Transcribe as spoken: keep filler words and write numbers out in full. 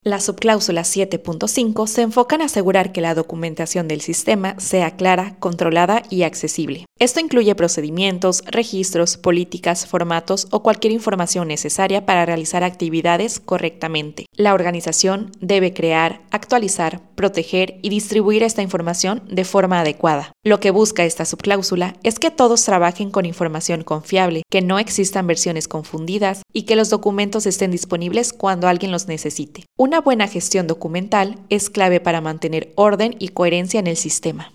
La subcláusula siete punto cinco se enfoca en asegurar que la documentación del sistema sea clara, controlada y accesible. Esto incluye procedimientos, registros, políticas, formatos o cualquier información necesaria para realizar actividades correctamente. La organización debe crear, actualizar, proteger y distribuir esta información de forma adecuada. Lo que busca esta subcláusula es que todos trabajen con información confiable, que no existan versiones confundidas y que los documentos estén disponibles cuando alguien los necesite. Una buena gestión documental es clave para mantener orden y coherencia en el sistema.